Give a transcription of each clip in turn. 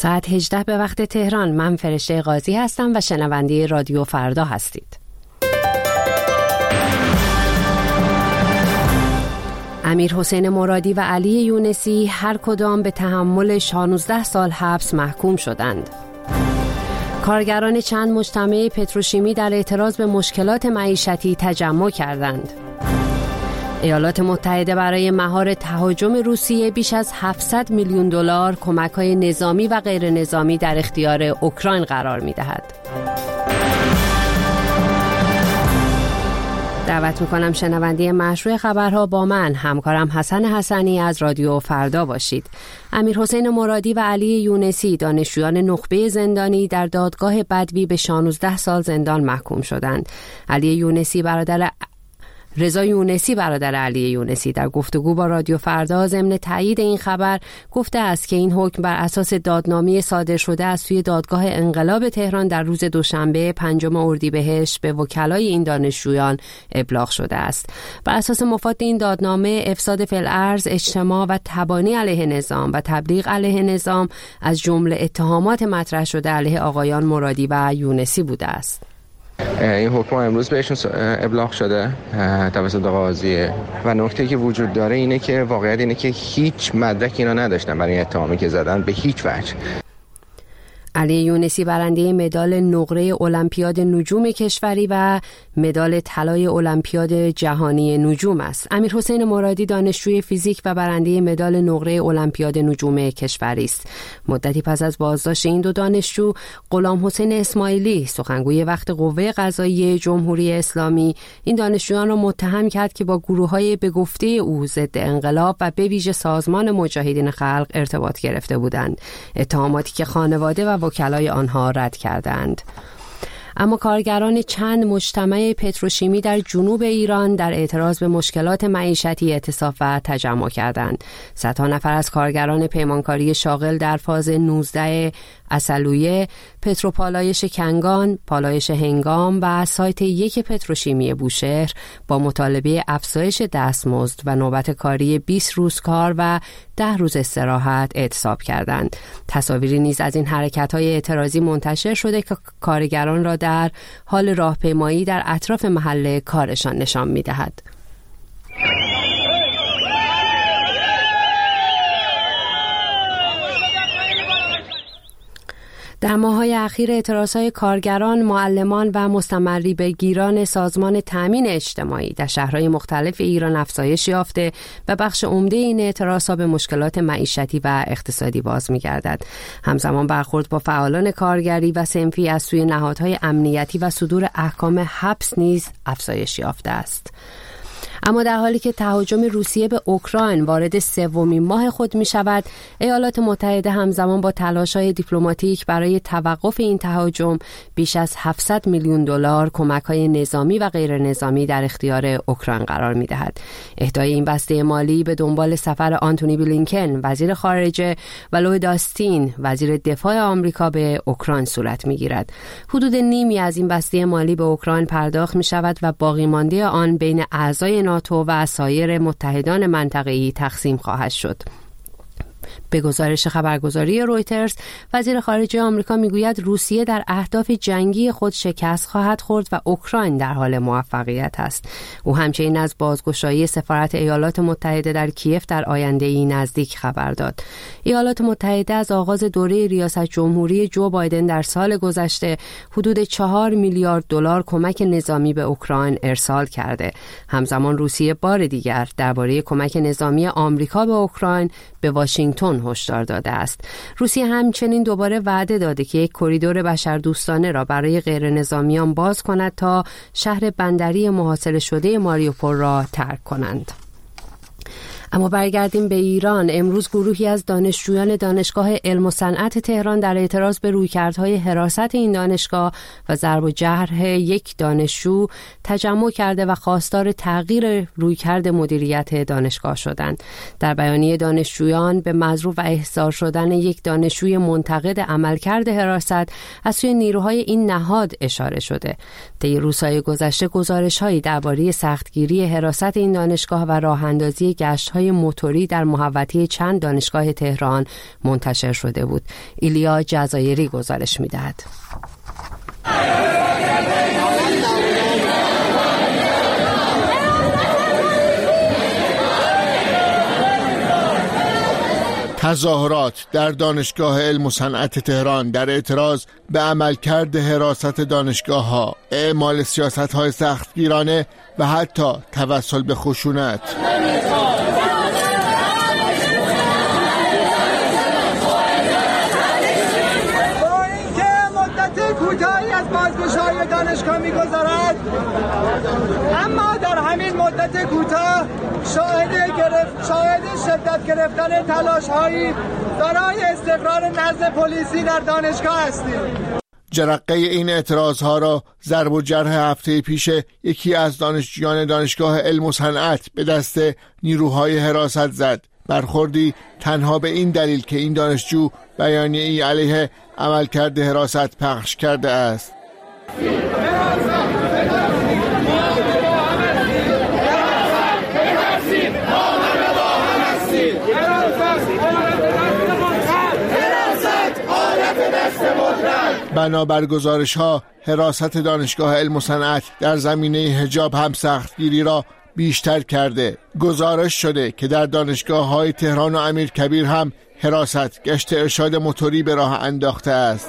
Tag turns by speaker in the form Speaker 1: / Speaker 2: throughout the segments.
Speaker 1: ساعت 18 به وقت تهران. من فرشته قاضی هستم و شنونده رادیو فردا هستید. امیر حسین مرادی و علی یونسی هر کدام به تحمل 16 سال حبس محکوم شدند. کارگران چند مجتمع پتروشیمی در اعتراض به مشکلات معیشتی تجمع کردند. ایالات متحده برای مهار تهاجم روسیه بیش از 700 میلیون دلار کمک‌های نظامی و غیر نظامی در اختیار اوکراین قرار می‌دهد. دعوت می‌کنم شنونده مشروع خبرها با من همکارم حسن حسنی از رادیو فردا باشید. امیر حسین مرادی و علی یونسی دانشجویان نخبه زندانی در دادگاه بدوی به 16 سال زندان محکوم شدند. رضا یونسی برادر علی یونسی در گفتگو با رادیو فردا ضمن تایید این خبر گفته است که این حکم بر اساس دادنامه صادر شده از سوی دادگاه انقلاب تهران در روز دوشنبه 5 اردیبهشت به وکلای این دانشجویان ابلاغ شده است. بر اساس مفاد این دادنامه افساد فی‌الارض، اجتماع و تبانی علیه نظام و تبلیغ علیه نظام از جمله اتهامات مطرح شده علیه آقایان مرادی و یونسی بوده است.
Speaker 2: این حکم امروز بهشون ابلاغ شده توسط قاضیه و نکته که وجود داره اینه که واقعیت اینه که هیچ مدرکی اینا نداشتن برای اتهامی که زدن به هیچ وجه.
Speaker 1: علی یونسی برنده مدال نقره المپیاد نجوم کشوری و مدال طلای المپیاد جهانی نجوم است. امیر حسین مرادی دانشجوی فیزیک و برنده مدال نقره المپیاد نجوم کشوری است. مدتی پس از بازداشت این دو دانشجو، غلام حسین اسماعیلی سخنگوی وقت قوه قضاییه جمهوری اسلامی این دانشجویان را متهم کرد که با گروه‌های به گفته او ضد انقلاب و به ویژه سازمان مجاهدین خلق ارتباط گرفته بودند. اتهاماتی که خانواده و وکلای آنها رد کردند. اما کارگران چند مجتمع پتروشیمی در جنوب ایران در اعتراض به مشکلات معیشتی اعتصاب و تجمع کردند. صدها نفر از کارگران پیمانکاری شاغل در فاز 19 اصلویه، پتروپالایش کنگان، پالایش هنگام و سایت 1 پتروشیمی بوشهر با مطالبه افزایش دستمزد و نوبت کاری 20 روز کار و 10 روز استراحت اعتصاب کردند. تصاویری نیز از این حرکت‌های اعتراضی منتشر شده که کارگران را در حال راهپیمایی در اطراف محل کارشان نشان می‌دهد. در ماه‌های اخیر اعتراضهای کارگران، معلمان و مستمری به گیران سازمان تامین اجتماعی در شهرهای مختلف ایران افزایش یافته و بخش عمده این اعتراضها به مشکلات معیشتی و اقتصادی باز می‌گردد. همزمان برخورد با فعالان کارگری و صنفی از سوی نهادهای امنیتی و صدور احکام حبس نیز افزایش یافته است. اما در حالی که تهاجم روسیه به اوکراین وارد 3مین ماه خود می شود، ایالات متحده همزمان با تلاش‌های دیپلماتیک برای توقف این تهاجم بیش از 700 میلیون دلار کمک‌های نظامی و غیر نظامی در اختیار اوکراین قرار می دهد. اهدای این بسته مالی به دنبال سفر آنتونی بلینکن وزیر خارجه و لوید آستین وزیر دفاع آمریکا به اوکراین صورت می گیرد. حدود نیمی از این بسته مالی به اوکراین پرداخت می شود و باقی مانده آن بین اعضای ناتو و سایر متحدان منطقه‌ای تقسیم خواهد شد. به گزارش خبرگزاری رویترز، وزیر خارجه آمریکا میگوید روسیه در اهداف جنگی خود شکست خواهد خورد و اوکراین در حال موفقیت است. او همچنین از بازگشایی سفارت ایالات متحده در کیف در آینده‌ای نزدیک خبر داد. ایالات متحده از آغاز دوره ریاست جمهوری جو بایدن در سال گذشته حدود 4 میلیارد دلار کمک نظامی به اوکراین ارسال کرده. همزمان روسیه بار دیگر درباره کمک نظامی آمریکا به اوکراین به واشنگتن هشدار داده است. روسیه همچنین دوباره وعده داده که یک کریدور بشردوستانه را برای غیر نظامیان باز کند تا شهر بندری محاصره شده ماریوپول را ترک کنند. اما برگردیم به ایران. امروز گروهی از دانشجویان دانشگاه علم و صنعت تهران در اعتراض به رویکردهای حراست این دانشگاه و ضرب و جرح یک دانشجو تجمع کرده و خواستار تغییر رویکرد مدیریت دانشگاه شدند. در بیانیه دانشجویان به مضروب و احضار شدن یک دانشجوی منتقد عملکرد حراست از سوی نیروهای این نهاد اشاره شده. طی روزهای گذشته گزارش‌هایی درباره سختگیری حراست این دانشگاه و راه‌اندازی گشت‌های های موتوری در محوطه چند دانشگاه تهران منتشر شده بود. ایلیا جزایری گزارش می‌دهد.
Speaker 3: تظاهرات در دانشگاه علم و صنعت تهران در اعتراض به عملکرد حراست دانشگاه‌ها، اعمال سیاست‌های سختگیرانه و حتی توسل به خشونت.
Speaker 4: با اینکه مدت کوتاهی از بازگشایی دانشگاه می‌گذرد، اما در همین مدت کوتاه شاهد شدت گرفتن تلاش‌هایی برای استقرار نظم پلیسی در دانشگاه هستیم.
Speaker 3: جرقه این اعتراضها را ضرب و جرح هفته پیش یکی از دانشجویان دانشگاه علم و صنعت به دست نیروهای حراست زد. برخوردی تنها به این دلیل که این دانشجو بیانیه‌ای علیه عملکرد حراست پخش کرده است. بنابر گزارش‌ها، حراست دانشگاه علم و صنعت در زمینه حجاب هم سختگیری را بیشتر کرده. گزارش شده که در دانشگاه‌های تهران و امیرکبیر هم حراست گشت ارشاد موتوری به راه انداخته است.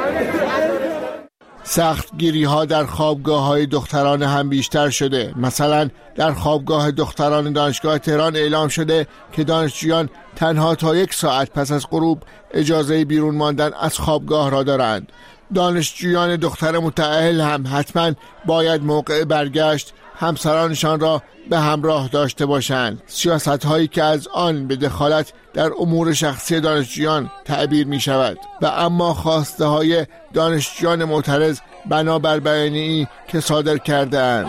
Speaker 3: سختگیری‌ها در خوابگاه‌های دختران هم بیشتر شده. مثلا در خوابگاه دختران دانشگاه تهران اعلام شده که دانشجویان تنها تا 1 ساعت پس از غروب اجازه بیرون ماندن از خوابگاه را دارند. دانشجویان دختر متأهل هم حتما باید موقع برگشت همسرانشان را به همراه داشته باشند. سیاست‌هایی که از آن به دخالت در امور شخصی دانشجویان تعبیر می شود و اما خواسته های دانشجویان معترض بنابر بیانیه‌ای که صادر کرده اند.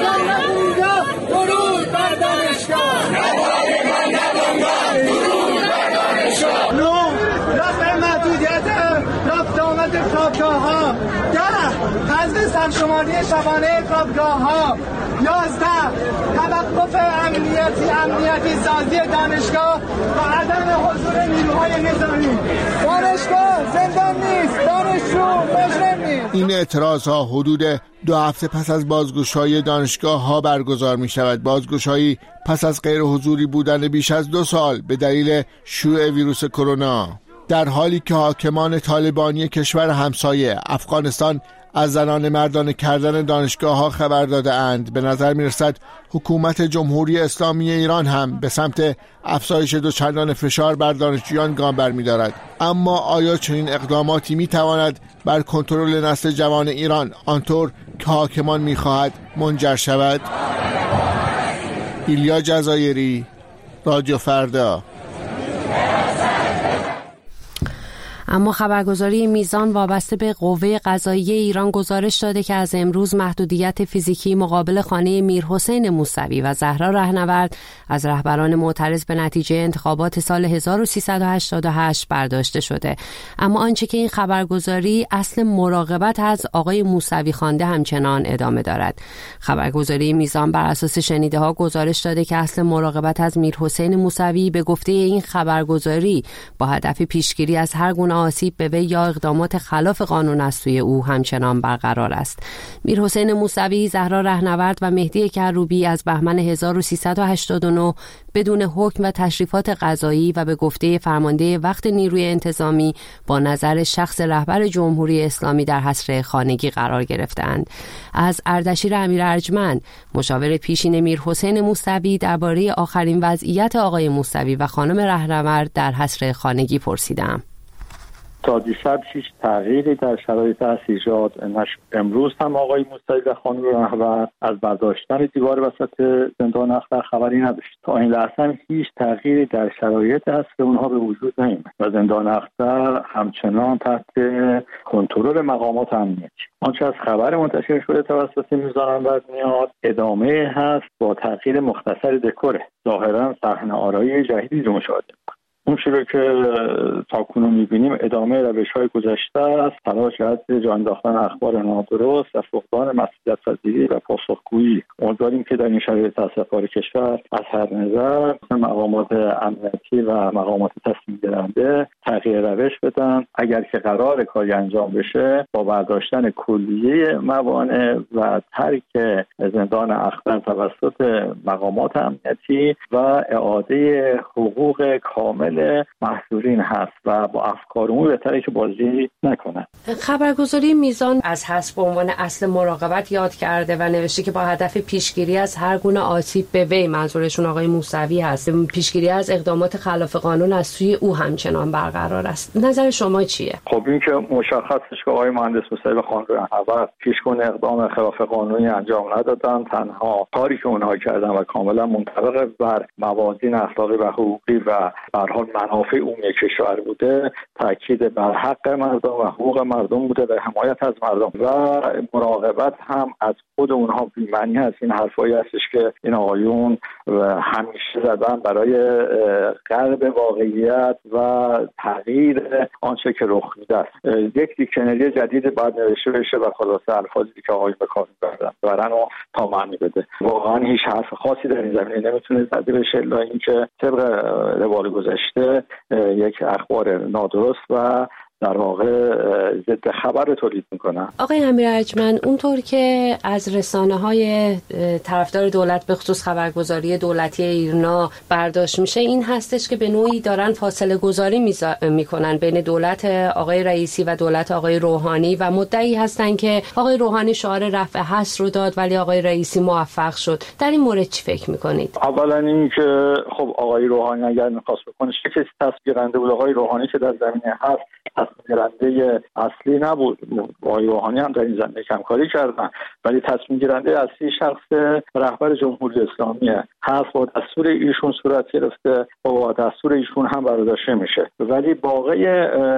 Speaker 4: حذف سرشماری شبانه خوابگاه‌ها، 11 توقف امنیتی سازی دانشگاه و عدم حضور نیروهای نظامی. دانشگاه زندان نیست، دانشجو مجرم نیست.
Speaker 3: این اعتراضها حدود 2 هفته پس از بازگشایی دانشگاه‌ها برگزار می شود. بازگشایی پس از غیر حضوری بودن بیش از 2 سال به دلیل شیوع ویروس کرونا، در حالی که حاکمان طالبانی کشور همسایه افغانستان از زنان مردانه کردن دانشگاه‌ها خبر داده اند. به نظر می‌رسد حکومت جمهوری اسلامی ایران هم به سمت افزایش دوچندان فشار بر دانشجویان گام برمی‌دارد. اما آیا چنین اقداماتی می‌تواند بر کنترل نسل جوان ایران آنطور که حاکمان می‌خواهد منجر شود؟ ایلیا جزایری، رادیو فردا.
Speaker 1: اما خبرگزاری میزان وابسته به قوه قضاییه ایران گزارش داده که از امروز محدودیت فیزیکی مقابل خانه میرحسین موسوی و زهرا رهنورد از رهبران معترض به نتیجه انتخابات سال 1388 برداشته شده. اما آنچه که این خبرگزاری اصل مراقبت از آقای موسوی خوانده همچنان ادامه دارد. خبرگزاری میزان بر اساس شنیده ها گزارش داده که اصل مراقبت از میرحسین موسوی به گفته این خبرگزاری با هدف پیشگیری از هر گونه آسیب به وی یا اقدامات خلاف قانون از سوی او همچنان برقرار است. میرحسین موسوی، زهرا رهنورد و مهدی کروبی از بهمن 1389 بدون حکم و تشریفات قضایی و به گفته فرمانده وقت نیروی انتظامی با نظر شخص رهبر جمهوری اسلامی در حصر خانگی قرار گرفتند. از اردشیر امیر ارجمند، مشاور پیشین میرحسین موسوی، درباره آخرین وضعیت آقای موسوی و خانم رهنورد در حصر خانگی پرسیدم.
Speaker 5: تا دیشب هیچ تغییری در شرایط ایجاد نشد. امروز هم آقای موسوی و خانم رهنورد از برداشتن دیوار وسط زندان اختر خبری نداشت. تا این لحظه هیچ تغییری در شرایط حبس اونها به وجود نیامد و زندان اختر همچنان تحت کنترل مقامات امنیتی. آنچه از خبر منتشر شده توسط میزان میاد ادامه هست با تغییر مختصر دکوره. ظاهرا صحنه آرایی جدیدی رو مشاهده. اون چیزی که تاکنون می‌بینیم ادامه روش‌های گذشته است، تلاش از جا انداختن اخبار نادرست و فقدان مسئولیت‌پذیری و پاسخگویی. امیدواریم که در این شرایط تأسف‌بار کشور از هر نظر مقامات امنیتی و مقامات تصمیم گیرنده تغییر روش بدن. اگر که قرار کاری انجام بشه با برداشتن کلیه موانع و ترک زندان اختر توسط مقامات امنیتی و اعاده حقوق کامل محصورین هست و با افکار اون بهتره که بازی نکنه.
Speaker 1: خبرگزاری میزان از حذف به عنوان اصل مراقبت یاد کرده و نوشته که با هدف پیشگیری از هر گونه آسیب به وی، منظورشون آقای موسوی هست، پیشگیری از اقدامات خلاف قانون از سوی او همچنان برقرار است. نظر شما چیه؟
Speaker 5: خب این که مشخصش که آقای مهندس موسوی خان رهنورد پیشگون اقدام خلاف قانونی انجام ندادن، تنها کاری که اونها کردن و کاملا منطبق بر موازین اخلاقی و حقوقی و به هر حال منافع عمومی کشور بوده، تاکید بر حق مردم و حقوق مردم بوده و حمایت از مردم و مراقبت هم از خود اونها بی‌معنی هست. این حرفایی هستش که این آقایون همیشه زدن برای قلب واقعیت و تغییر آنچه که رخ میده است. یک دیکشنری جدید باید نوشته بشه و خلاصه الفاظی که آقایون به کار میبرن برن و تا معنی بده. واقعا هیچ حرف خاصی در این زمینه نمیتونه زده بشه الا اینکه طبق روال گذشته یک اخبار نادرست و در واقع ضد خبر تولید میکنن.
Speaker 1: آقای امیر ارجمند، اونطور که از رسانه‌های طرفدار دولت به خصوص خبرگزاری دولتی ایرنا برداشت میشه این هستش که به نوعی دارن فاصله گذاری میکنن بین دولت آقای رئیسی و دولت آقای روحانی و مدعی هستن که آقای روحانی شعار رفع حصر رو داد ولی آقای رئیسی موفق شد. در این مورد چی فکر میکنید؟
Speaker 5: اولا این که خب آقای روحانی اگر میخواست بکنه چه کسی تصمیم گیرنده بود؟ آقای روحانی که در زمینه هست تصمیم گیرنده اصلی نبود. آقای روحانی هم در این زمینه کمکاری کردن ولی تصمیم گیرنده اصلی شخص رهبر جمهوری اسلامیه هست. با دستور ایشون صورت گرفته و با دستور ایشون هم برداشته میشه ولی باقی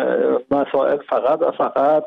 Speaker 5: مسائل فقط و فقط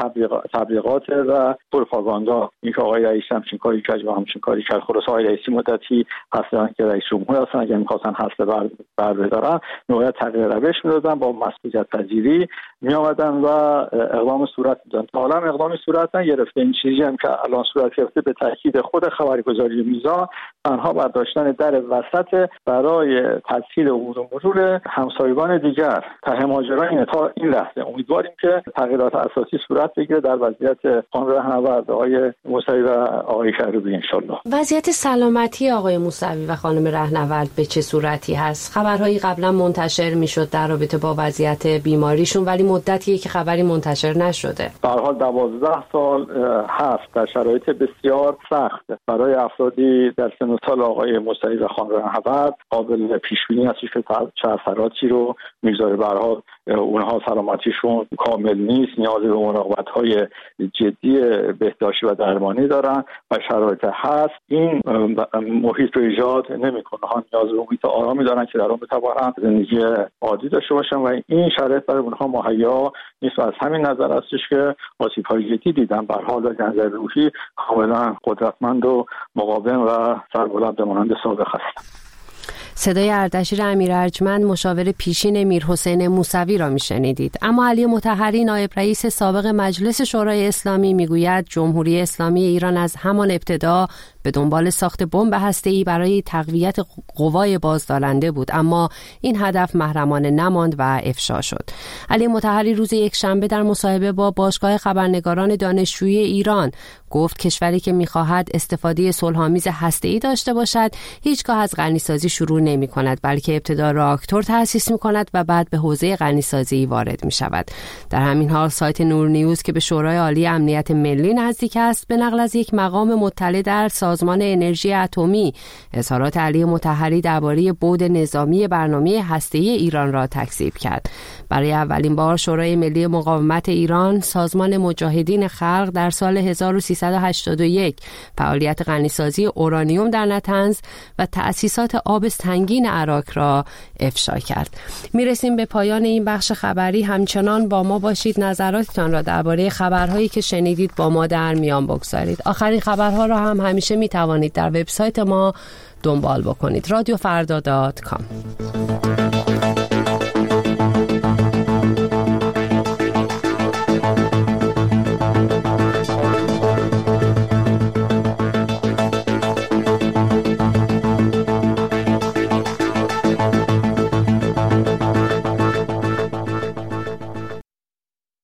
Speaker 5: تبلیغات و پروپاگاندا. این که آقای رئیس همچین کاری کرد و همچین کاری کرد. خلاص آقای رئیسی مدتی هستن که رئیس جمهور هستن، اگر می‌خواستن حصر بر بدارن نوعیت تغییر روش می‌دادن، با مسئولیت پذیری می‌آمدن و اقدام صورت می‌دادن. حالا اقدامی صورت نگرفته. این چیزی هم که الان صورت گرفته به تاکید خود خبرگزاری میزان تنها برداشتن در وسط برای تسهیل عبور و مرور همسایگان دیگر تا مهاجران تا این لحظه. امیدواریم که تغییرات اساسی صورت بگیره در وضعیت خانم رهنورد آقای موسوی و آقای شهریاری ان شاءالله.
Speaker 1: وضعیت سلامتی آقای موسوی و خانم رهنورد به چه صورتی هست؟ خبرهایی قبلا منتشر میشد در رابطه با وضعیت بیماریشون ولی مدتیه که خبری منتشر نشده.
Speaker 5: به هر حال 12 سال هست در شرایط بسیار سخت برای افرادی در سن و سال آقای موسوی و خانم رهنورد. قابل پیش بینی است که چه اثراتی رو میگذاره. به هر حال اونها سلامتیشون کامل نیست، نیاز به مراقبت‌های جدی بهداشتی و درمانی دارن و شرایط هست. این محیط رو ایجاد نمی‌کنه. ها نیاز به محیط آرامی دارن که در اون بتوانن زندگی عادی داشته باشن و این شرایط برای اونها مهیا نیست و از همین نظر هستش که آسیب‌های جدی دیدن. به هر حال از نظر روحی کاملا قدرتمند و مقاوم و سربلند مانند سابق هست.
Speaker 1: صدای اردشیر امیر ارجمند مشاور پیشین میرحسین موسوی را میشنیدید. اما علی مطهری نایب رئیس سابق مجلس شورای اسلامی میگوید جمهوری اسلامی ایران از همان ابتدا به دنبال ساخت بمب هسته‌ای برای تقویت قوای بازدارنده بود اما این هدف محرمانه نماند و افشا شد. علی مطهری روز یکشنبه در مصاحبه با باشگاه خبرنگاران دانشجویی ایران گفت کشوری که می‌خواهد استفاده صلح‌آمیز هسته‌ای داشته باشد هیچگاه از غنیسازی شروع نمی‌کند بلکه ابتدا راکتور تأسیس می‌کند و بعد به حوزه غنیسازی وارد می‌شود. در همین حال سایت نور نیوز که به شورای عالی امنیت ملی نزدیک است به نقل از یک مقام مطلع در سازمان انرژی اتمی اظهارات علی مطهری درباره بعد نظامی برنامه هسته‌ای ایران را تکذیب کرد. برای اولین بار شورای ملی مقاومت ایران سازمان مجاهدین خلق در سال 1381 فعالیت غنیسازی اورانیوم در نطنز و تأسیسات آب سنگین عراق را افشا کرد. میرسیم به پایان این بخش خبری. همچنان با ما باشید. نظراتتان را درباره خبرهایی که شنیدید با ما در میان بگذارید. آخرین خبرها را هم همیشه می توانید در وبسایت ما دنبال بکنید. رادیوفردا.com